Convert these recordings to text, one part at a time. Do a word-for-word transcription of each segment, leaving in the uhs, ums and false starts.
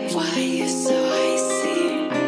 Why you so icy?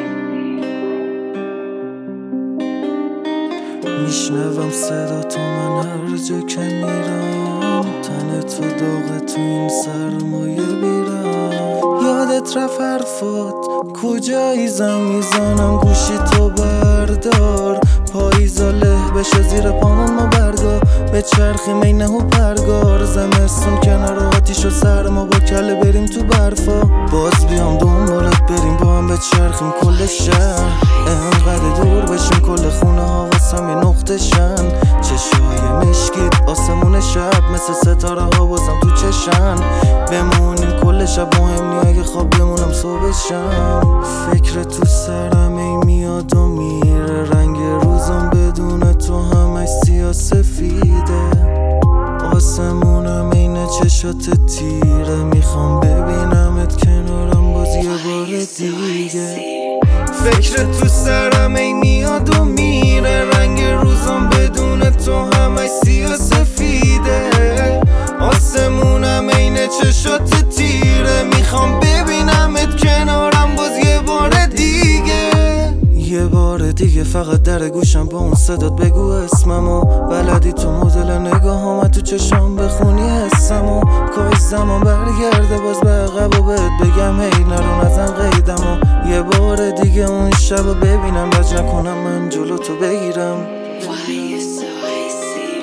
میشنوم صدا تو من هر جا که میرم، تن تو داغه تو این سرمایه بیرم. یادت رفت حرفات کجایی، زنگ میزنم گوشی تو بردار. پاییزا له بشه زیر پامون ما برگا، به چرخی مینه و پرگار. زمستون کنار آتیش و سرما با کله بریم تو برفا. باز بیام دنبالت بریم با هم به چرخیم کل شهر. انقدر دور بشیم کل خونه ها واسم یه نقطه شن. چشای مشکیت آسمون شب مثل ستاره ها بازم تو چشن. بمونیم کل شب مهم نی اگه خواب بمونم صبح شم. فکر تو سرم ای میاد و میره، رنگ روزم بدون تو همش سیاه سفیده. آسمونم این چشات تیره، میخوام ببینمت کنارم باز یه بار دیگه. فکر تو سرم ای میاد و میره، رنگ روزم بدون تو همش سیاه سفیده. آسمونم این چشات تیره، میخوام ببینمت کنارم باز یه بار دیگه. یه بار دیگه فقط در گوشم با اون صدات بگو اسممو. بلدی تو مدل نگاهام تو چشام بخونی حسمو. کاش زمان برگرده باز به عقب و بهت بگم هی نرو نزن قیدمو. یه بار دیگه اون شبو ببینم لج نکنم من جلو تو بگیرم. Why you so icy?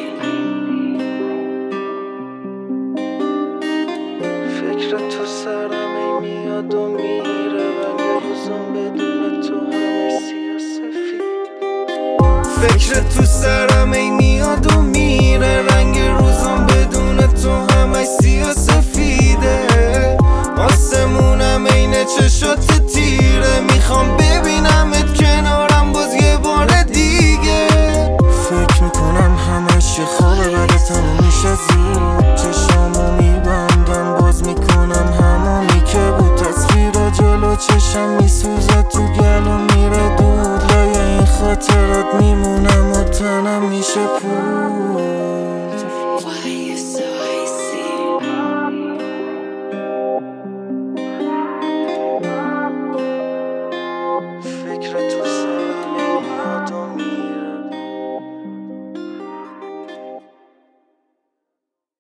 فکر تو سرم ای میاد و میره، رنگ روزم بدون تو همه سیاه سفید. فکر تو سرم ای میاد و میره، رنگ روزم بدون تو همه سیاه سفیده. آسمونم این چشات تیره، میخوام ببینمت کنارم باز یه بار دیگه. فکر میکنم همش یه خوابه بعد تموم میشه زود. چشامو میبندم باز میکنم همونی که بود. تصویر جلو چشم میسوزه تو گلو میره دود. لای این خاطرات میمونم و تنم میشه پود.